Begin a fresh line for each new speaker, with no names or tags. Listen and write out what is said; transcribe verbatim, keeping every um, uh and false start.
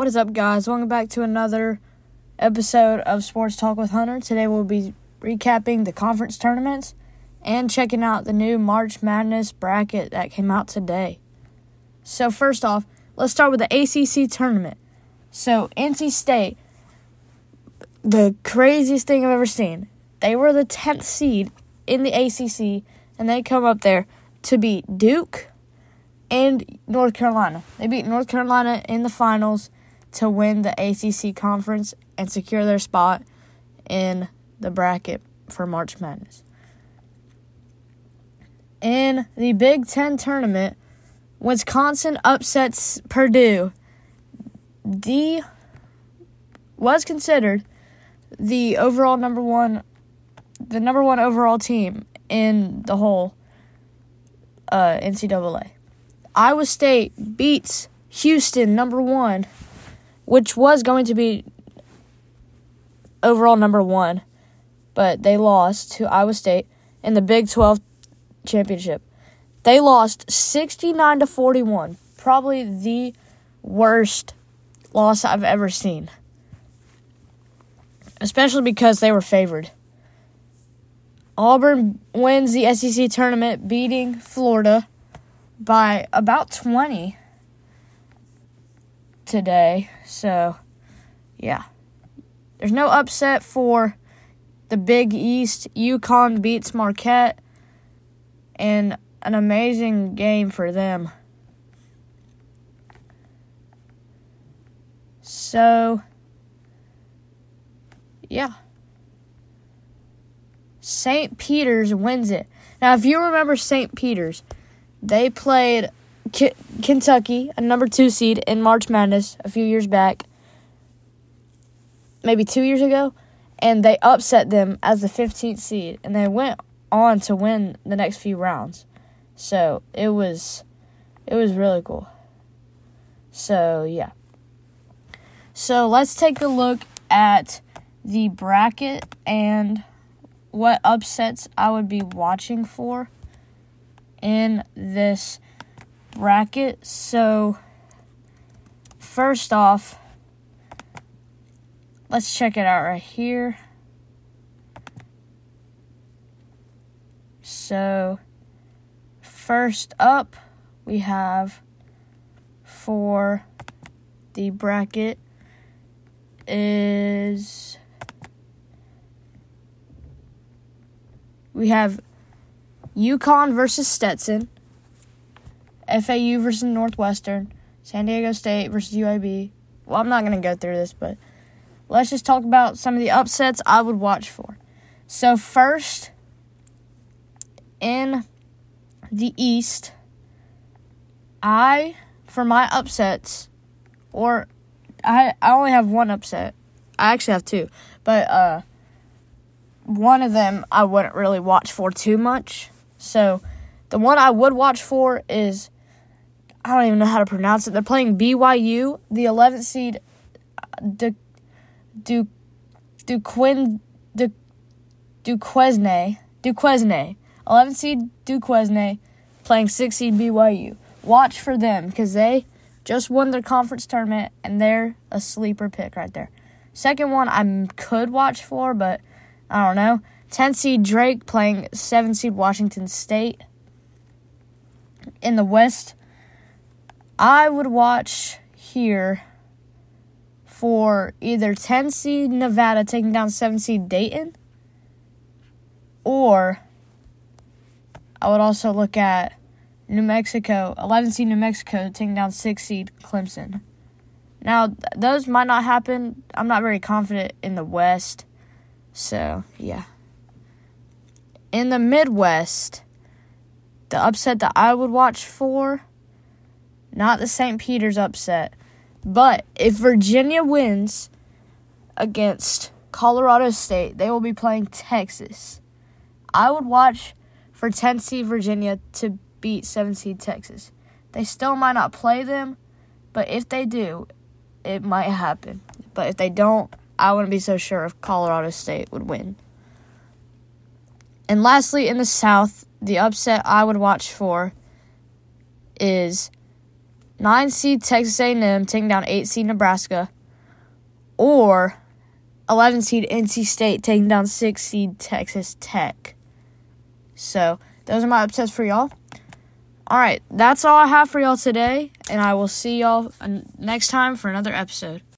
What is up, guys? Welcome back to another episode of Sports Talk with Hunter. Today we'll be recapping the conference tournaments and checking out the new March Madness bracket that came out today. So first off, let's start with the A C C tournament. So N C State, the craziest thing I've ever seen. They were the tenth seed in the A C C, and they come up there to beat Duke and North Carolina. They beat North Carolina in the finals to win the A C C conference and secure their spot in the bracket for March Madness. In the Big Ten tournament, Wisconsin upsets Purdue. D was considered the overall number one, the number one overall team in the whole uh, N C double A. Iowa State beats Houston, number one, which was going to be overall number one, but they lost to Iowa State in the Big twelve championship. They lost sixty-nine to forty-one, probably the worst loss I've ever seen, especially because they were favored. Auburn wins the S E C tournament, beating Florida by about twenty today. So, yeah. There's no upset for the Big East. UConn beats Marquette, and an amazing game for them. So, yeah. Saint Peter's wins it. Now, if you remember Saint Peter's, they played K- Kentucky, a number two seed, in March Madness a few years back, maybe two years ago, and they upset them as the fifteenth seed, and they went on to win the next few rounds. So it was, it was really cool. So yeah. So let's take a look at the bracket and what upsets I would be watching for in this bracket. So first off, let's check it out right here. So first up, we have for the bracket is we have UConn versus Stetson, F A U versus Northwestern, San Diego State versus U A B. Well, I'm not going to go through this, but let's just talk about some of the upsets I would watch for. So first, in the East, I, for my upsets, or I, I only have one upset. I actually have two, but uh, one of them I wouldn't really watch for too much. So the one I would watch for is, I don't even know how to pronounce it. They're playing B Y U, the eleventh seed, Du, Du, Duquesne, Du, Duquesne, Duquesne, eleventh seed Duquesne, playing sixth seed B Y U. Watch for them because they just won their conference tournament, and they're a sleeper pick right there. Second one I could watch for, but I don't know. tenth seed Drake playing seventh seed Washington State. In the West, I would watch here for either ten seed Nevada taking down seventh seed Dayton, or I would also look at New Mexico, eleventh seed New Mexico taking down sixth seed Clemson. Now, th- those might not happen. I'm not very confident in the West. So, yeah. In the Midwest, the upset that I would watch for, not the Saint Peter's upset, but if Virginia wins against Colorado State, they will be playing Texas. I would watch for tenth seed Virginia to beat seventh seed Texas. They still might not play them, but if they do, it might happen. But if they don't, I wouldn't be so sure if Colorado State would win. And lastly, in the South, the upset I would watch for is nine seed Texas A and M taking down eight seed Nebraska, or eleven seed N C State taking down six seed Texas Tech. So, those are my upsets for y'all. All right, that's all I have for y'all today, and I will see y'all next time for another episode.